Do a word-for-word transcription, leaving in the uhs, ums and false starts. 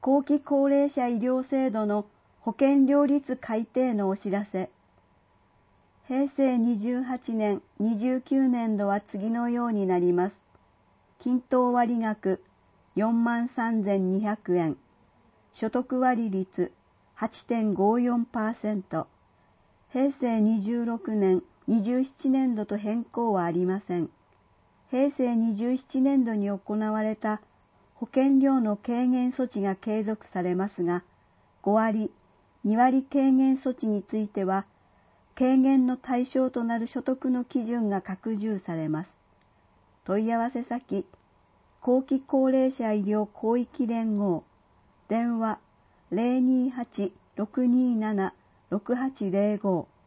後期高齢者医療制度の保険料率改定のお知らせ。へいせいにじゅうはちねん、にじゅうきゅうねんどは次のようになります。均等割額よんまんさんぜんにひゃくえん。所得割率 はちてんごよんパーセント。へいせいにじゅうろくねん、にじゅうななねんどと変更はありません。へいせいにじゅうななねんどに行われた保険料の軽減措置が継続されますが、ごわり、にわり軽減措置については、軽減の対象となる所得の基準が拡充されます。問い合わせ先、後期高齢者医療広域連合、電話 ゼロにーはち ろくにーなな ろくはちゼロご